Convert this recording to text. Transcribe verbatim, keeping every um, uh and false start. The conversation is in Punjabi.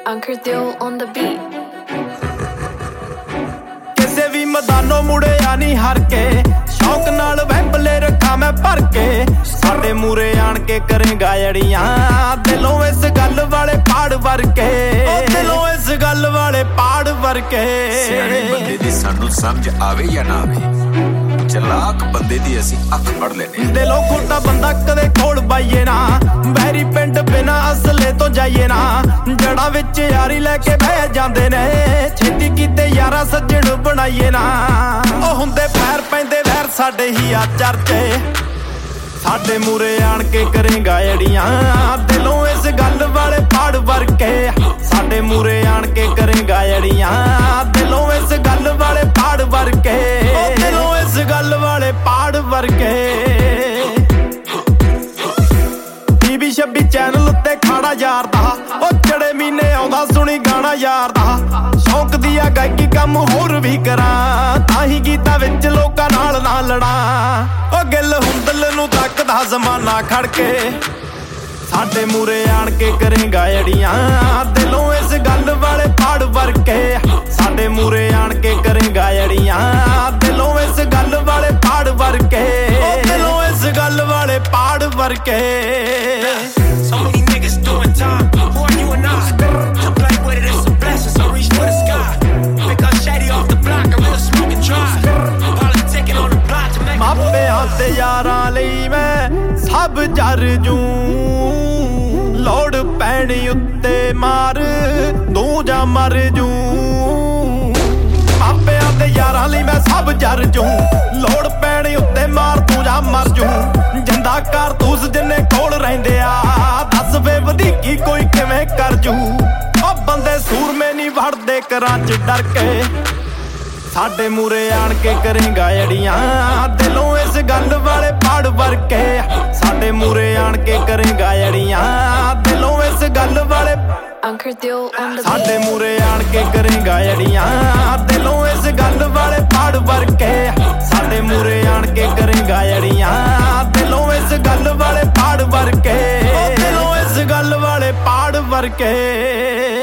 Anchor Dill on the beat. ਕਿਸੇ ਵੀ ਮੈਦਾਨੋਂ ਮੁੜਿਆ ਨਹੀਂ ਹਰ ਕੇ ਸ਼ੌਕ ਨਾਲ ਵੈਂਬਲੇ ਰੱਖਾਂ ਮੈਂ ਭਰ ਕੇ ਸਾਡੇ ਮੂਰੇ ਆਣ ਕੇ ਕਰੇਗਾ ਜੜੀਆਂ ਦਿਲੋਂ ਇਸ ਗੱਲ ਵਾਲੇ ਪਾੜ ਵਰ ਕੇ ਦਿਲੋਂ ਇਸ ਗੱਲ ਵਾਲੇ ਪਾੜ ਵਰ ਕੇ ਸਿਆਣੇ ਬੰਦੇ ਦੀ ਸਾਨੂੰ ਸਮਝ ਆਵੇ ਜਾਂ ਨਾ ਆਵੇ ਚਲਾਕ ਬੰਦੇ ਦੀ ਅਸੀਂ ਅੱਖ ਫੜ ਲੈਨੇ ਦਿਲੋਂ ਖੋਟਾ ਬੰਦਾ ਕਦੇ ਕੋਲ ਬਾਈਏ ਨਾ ਬਹਿਰੀ ਪਿੰਡ ਬਿਨਾ ਅਸਲੇ ਤੋਂ ਜਾਈਏ ਨਾ ਜੜਾਂ ਵਿੱਚ ਯਾਰੀ ਲੈ ਕੇ ਬਹਿ ਜਾਂਦੇ ਨੇ ਛੇਤੀ ਕੀਤੇ ਯਾਰਾ ਸੱਜਣ ਬਣਾਈਏ ਨਾ ਉਹ ਹੁੰਦੇ ਪੈਰ ਪੈਂਦੇ ਵੈਰ ਸਾਡੇ ਹੀ ਆ ਚਰਚੇ ਸਾਡੇ ਮੂਰੇ ਆਣ ਕੇ ਕਰੇਗਾ ਜੜੀਆਂ ਦਿਲੋਂ ਇਸ ਗੱਲ ਵਾਲੇ ਪਾੜ ਵਰ ਕੇ ਸਾਡੇ ਮੂਰੇ ਆਣ ਕੇ ਕਰੇਗਾ ਜੜੀਆਂ ਦਿਲੋਂ ਇਸ ਗੱਲ ਵਾਲੇ ਪਾੜ ਵਰ ਕੇ ਦਿਲੋਂ ਇਸ ਗੱਲ ਵਾਲੇ ਪਾੜ ਵਰ ਕੇ ਟੀਵੀ ਛੱਬੀ ਚੈਨਲ ਉੱਤੇ ਖਾੜਾ ਯਾਰ ਦਾ ਉਹ ਚੜੇ ਮਹੀਨੇ ਆਉਂਦਾ ਸੁਣੀ ਗਾਣਾ ਯਾਰ ਦਾ ਸ਼ੌਂਕ ਦੀ ਆ ਗਾਇਕੀ ਕੰਮ ਹੋਰ ਵੀ ਕਰਾਂ ਤਾਂ ਹੀ ਗੀਤਾਂ ਵਿੱਚ ਲੋਕਾਂ ਨਾਲ ਨਾ ਲੜਾਂ ਉਹ ਗਿੱਲ ਹੁੰਦਲ ਨੂੰ ਤੱਕਦਾ ਜ਼ਮਾਨਾ ਖੜ ਕੇ ਸਾਡੇ ਮੂਰੇ ਆਣ ਕੇ ਕਰੇਗਾ ਜੜੀਆਂ ਦਿਲੋਂ ਇਸ ਗੱਲ ਵਾਲੇ ਪਾੜ ਵਰ ਕੇ ਸਾਡੇ ਮੂਰੇ ਆਣ ਕੇ ਕਰੇਗਾ ਜੜੀਆਂ ਦਿਲੋਂ ਇਸ ਗੱਲ ਵਾਲੇ ਪਾੜ ਵਰ ਕੇ ਦਿਲੋਂ ਇਸ ਗੱਲ ਵਾਲੇ ਪਾੜ ਵਰ ਕੇ So many niggas doing time. Who are you and I? To play with it is a blessing, so reach for the sky. Pick up shady off the block, I'm real smoking dry. Politicking on the block to make ਮਾਪਿਆਂ ਤੇ ਯਾਰਾਂ ਲਈ ਮੈਂ ਸਭ ਜਰ ਜੂ ਲੋੜ ਪੈਣੀ ਉੱਤੇ ਮਾਰ ਦੂੰ ਜਾਂ ਮਰ ਜੂ ਮਾਪਿਆਂ ਤੇ ਯਾਰਾਂ ਲਈ ਮੈਂ ਸਭ ਜਰ ਜੂ ਲੋੜ ਪੈਣੀ ਉੱਤੇ ਮਾਰ ਦੂੰ ਜਾਂ ਮਰ ਜੂ ਜਿੰਦਾ ਕਾਰਤੂਸ ਜਿੰਨੇ ਕੋਲ ਰਹਿੰਦੇ ਆ ਦੱਸ ਵੇ ਵਧੀਕੀ ਕੋਈ ਕਿਵੇਂ ਕਰ ਜੂ ਉਹ ਬੰਦੇ ਸੂਰਮੇ ਨਹੀਂ ਵੜਦੇ ਘਰਾਂ 'ਚ ਡਰ ਕੇ ਸਾਡੇ ਮੂਰੇ ਆਣ ਕੇ ਕਰੇਗਾ ਜੜੀਆਂ ਦਿਲੋਂ ਇਸ ਗੱਲ ਵਾਲੇ ਪਾੜ ਵਰ ਕੇ ਸਾਡੇ ਮੂਰੇ ਆਣ ਕੇ ਕਰੇਗਾ ਜੜੀਆਂ ਦਿਲੋਂ ਇਸ ਗੱਲ ਵਾਲੇ Anchor Dill on the ਸਾਡੇ beat. ਮੂਰੇ ਆਣ ਕੇ ਕਰੇਗਾ ਜੜੀਆਂ ਦਿਲੋਂ ਇਸ ਗੱਲ ਵਾਲੇ ਪਾੜ ਵਰ ਕੇ ਸਾਡੇ ਮੂਰੇ ਆਣ ਕੇ ਕਰੇਗਾ ਜੜੀਆਂ ਦਿਲੋਂ ਇਸ ਗੱਲ ਵਾਲੇ ਪਾੜ ਵਰ ਕੇ ਦਿਲੋਂ ਇਸ ਗੱਲ ਵਾਲੇ ਪਾੜ ਵਰ ਕੇ